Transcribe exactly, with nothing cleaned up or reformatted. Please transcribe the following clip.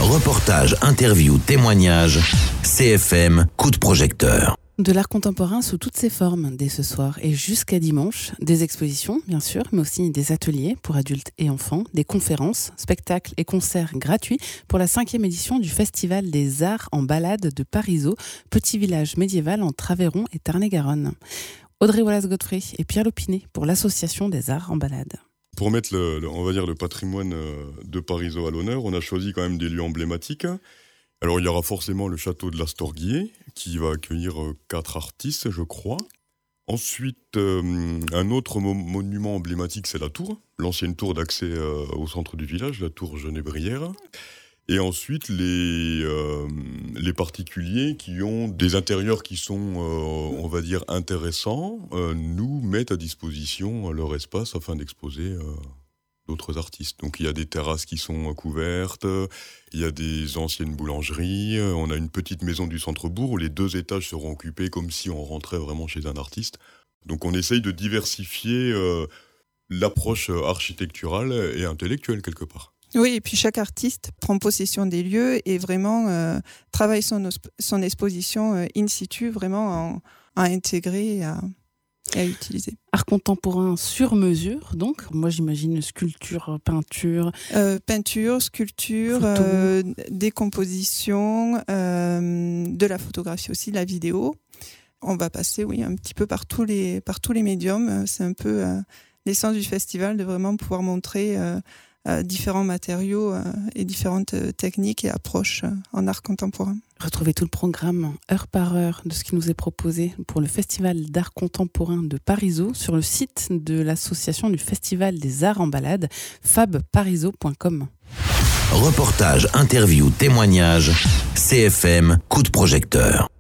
Reportage, interview, témoignage, C F M, coup de projecteur. De l'art contemporain sous toutes ses formes, dès ce soir et jusqu'à dimanche. Des expositions, bien sûr, mais aussi des ateliers pour adultes et enfants, des conférences, spectacles et concerts gratuits pour la cinquième édition du Festival des Arts en Balade de Parisot, petit village médiéval entre Aveyron et Tarn-et-Garonne. Audrey Wallace-Godfrey et Pierre Lopinet pour l'Association des Arts en Balade. Pour mettre le, le, on va dire le patrimoine de Parisot à l'honneur, on a choisi quand même des lieux emblématiques. Alors il y aura forcément le château de l'Astorguier qui va accueillir euh, quatre artistes, je crois. Ensuite, euh, un autre mo- monument emblématique, c'est la tour, l'ancienne tour d'accès euh, au centre du village, la tour Genébrière. Et ensuite, les, euh, les particuliers qui ont des intérieurs qui sont, euh, on va dire, intéressants, euh, nous mettent à disposition leur espace afin d'exposer euh, d'autres artistes. Donc il y a des terrasses qui sont couvertes, il y a des anciennes boulangeries, on a une petite maison du centre-bourg où les deux étages seront occupés comme si on rentrait vraiment chez un artiste. Donc on essaye de diversifier euh, l'approche architecturale et intellectuelle quelque part. Oui, et puis chaque artiste prend possession des lieux et vraiment euh, travaille son, son exposition euh, in situ, vraiment en, à intégrer et à, et à utiliser. Art contemporain sur mesure, donc. Moi, j'imagine sculpture, peinture. Euh, peinture, sculpture, euh, des compositions, euh, de la photographie aussi, de la vidéo. On va passer, oui, un petit peu par tous les, par tous les médiums. C'est un peu euh, l'essence du festival de vraiment pouvoir montrer euh, euh, différents matériaux euh, et différentes euh, techniques et approches euh, en art contemporain. Retrouvez tout le programme heure par heure de ce qui nous est proposé pour le Festival d'art contemporain de Parisot sur le site de l'association du Festival des Arts en Balade, fab parisot point com. Reportage, interview, témoignage, C F M, coup de projecteur.